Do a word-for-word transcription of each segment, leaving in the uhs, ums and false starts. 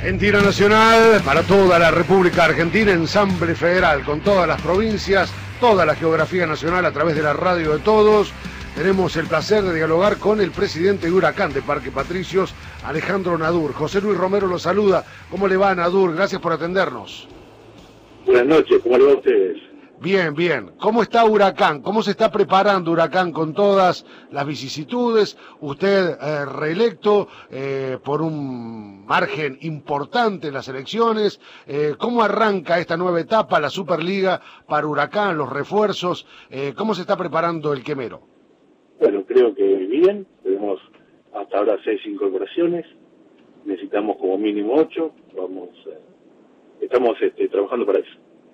En tiro nacional, para toda la República Argentina, ensamble federal con todas las provincias, toda la geografía nacional a través de la radio de todos. Tenemos el placer de dialogar con el presidente de Huracán de Parque Patricios, Alejandro Nadur. José Luis Romero lo saluda. ¿Cómo le va, Nadur? Gracias por atendernos. Buenas noches, ¿cómo le va a ustedes? Bien, bien. ¿Cómo está Huracán? ¿Cómo se está preparando Huracán con todas las vicisitudes? Usted eh, reelecto eh, por un margen importante en las elecciones. Eh, ¿Cómo arranca esta nueva etapa, la Superliga, para Huracán, los refuerzos? Eh, ¿Cómo se está preparando el quemero? Bueno, creo que bien. Tenemos hasta ahora seis incorporaciones. Necesitamos como mínimo ocho. Vamos, eh, estamos este, trabajando para eso.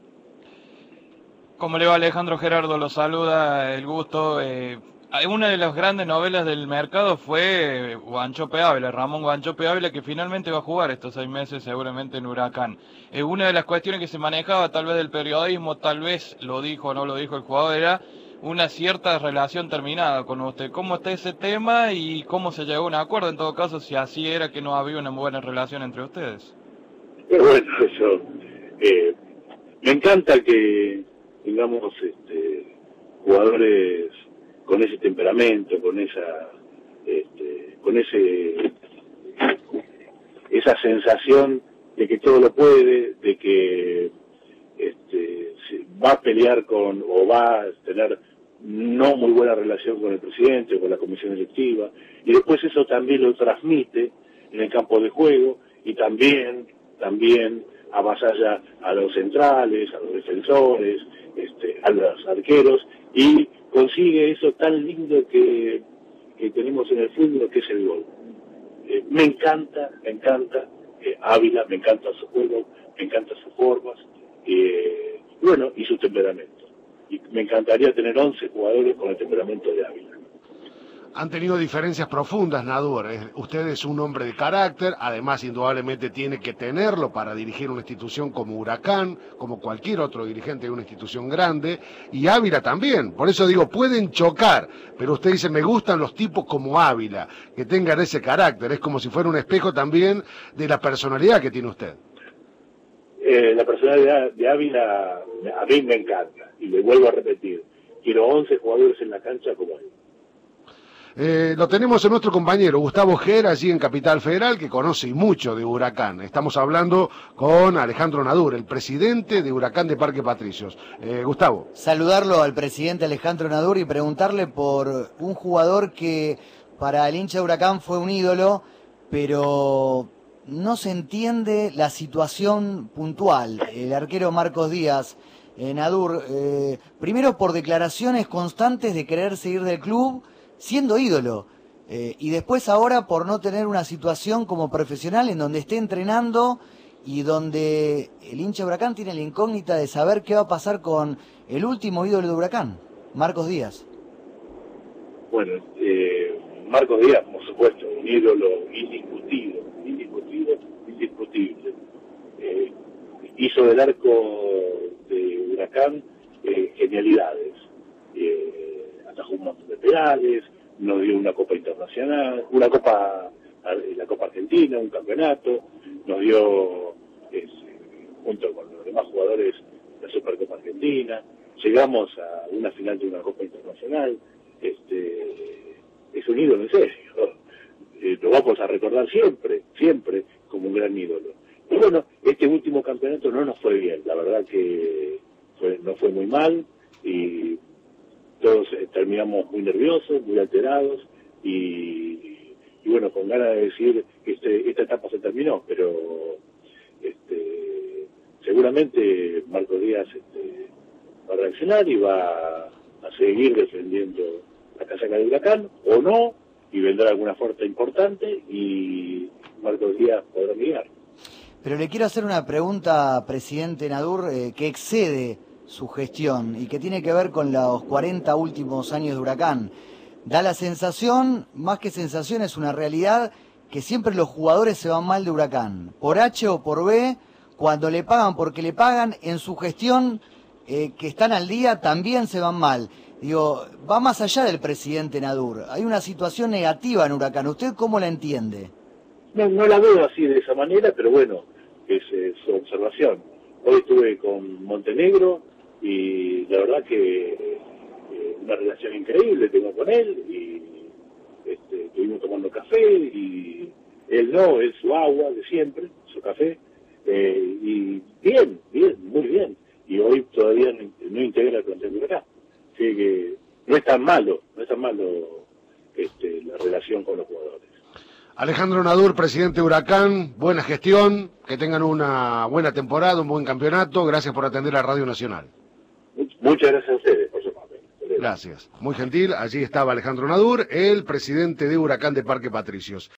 ¿Cómo le va, Alejandro? Gerardo lo saluda, el gusto. Eh, una de las grandes novelas del mercado fue Wanchope Ávila, Ramón Wanchope Ávila, que finalmente va a jugar estos seis meses seguramente en Huracán. Eh, una de las cuestiones que se manejaba tal vez del periodismo, tal vez lo dijo o no lo dijo el jugador, era una cierta relación terminada con usted. ¿Cómo está ese tema y cómo se llegó a un acuerdo? En todo caso, si así era que no había una buena relación entre ustedes. Pero bueno, eso... Eh, me encanta que tengamos este, jugadores con ese temperamento, con esa, este, con ese, esa sensación de que todo lo puede, de que este, va a pelear con o va a tener no muy buena relación con el presidente o con la comisión electiva, y después eso también lo transmite en el campo de juego y también, también avasalla a los centrales, a los defensores, este, a los arqueros, y consigue eso tan lindo que, que tenemos en el fútbol, que es el gol. Eh, me encanta, me encanta eh, Ávila, me encanta su juego, me encantan sus formas, eh, bueno, y su temperamento. Y me encantaría tener once jugadores con el temperamento de Ávila. Han tenido diferencias profundas, Nadur. Usted es un hombre de carácter, además indudablemente tiene que tenerlo para dirigir una institución como Huracán, como cualquier otro dirigente de una institución grande, y Ávila también. Por eso digo, pueden chocar, pero usted dice, me gustan los tipos como Ávila, que tengan ese carácter. Es como si fuera un espejo también de la personalidad que tiene usted. Eh, la personalidad de Ávila a mí me encanta, y le vuelvo a repetir, quiero once jugadores en la cancha como él. Eh, lo tenemos en nuestro compañero Gustavo Gera, allí en Capital Federal, que conoce mucho de Huracán. Estamos hablando con Alejandro Nadur, el presidente de Huracán de Parque Patricios. Eh, Gustavo. Saludarlo al presidente Alejandro Nadur y preguntarle por un jugador que para el hincha de Huracán fue un ídolo, pero no se entiende la situación puntual. El arquero Marcos Díaz, eh, Nadur, eh, primero por declaraciones constantes de querer seguir del club, siendo ídolo, eh, y después ahora por no tener una situación como profesional en donde esté entrenando y donde el hincha de Huracán tiene la incógnita de saber qué va a pasar con el último ídolo de Huracán, Marcos Díaz. Bueno, eh, Marcos Díaz, por supuesto, un ídolo indiscutible, indiscutible, indiscutible. Eh, hizo del arco de Huracán eh, genialidades. Eh, atajó un montón de penales, nos dio una Copa Internacional, una Copa, la Copa Argentina, un campeonato, nos dio, es, junto con los demás jugadores, la Supercopa Argentina, llegamos a una final de una Copa Internacional. Este, es un ídolo en serio, eh, lo vamos a recordar siempre, siempre como un gran ídolo. Y bueno, este último campeonato no nos fue bien, la verdad que fue, no fue muy mal, y todos eh, terminamos muy nerviosos, muy alterados, y, y bueno, con ganas de decir que este, esta etapa se terminó, pero este, seguramente Marcos Díaz este, va a reaccionar y va a seguir defendiendo la casaca de Huracán, o no, y vendrá alguna fuerza importante, y Marcos Díaz podrá guiar. Pero le quiero hacer una pregunta, presidente Nadur, eh, que excede su gestión y que tiene que ver con los cuarenta últimos años de Huracán. Da la sensación, más que sensación, es una realidad, que siempre los jugadores se van mal de Huracán, por H o por B, cuando le pagan porque le pagan, en su gestión, eh, que están al día, también se van mal. Digo, va más allá del presidente Nadur, hay una situación negativa en Huracán, ¿usted cómo la entiende? no, no la veo así de esa manera, pero bueno, es eh, su observación. Hoy estuve con Montenegro y la verdad que eh, una relación increíble tengo con él, y este, estuvimos tomando café, y él no, él su agua de siempre, su café, eh, y bien, bien, muy bien. Y hoy todavía no, no integra el plantel de acá. Así que no es tan malo, no es tan malo este, la relación con los jugadores. Alejandro Nadur, presidente de Huracán, buena gestión, que tengan una buena temporada, un buen campeonato. Gracias por atender a Radio Nacional. Muchas gracias a ustedes por su papel. Gracias. Muy gentil. Allí estaba Alejandro Nadur, el presidente de Huracán de Parque Patricios.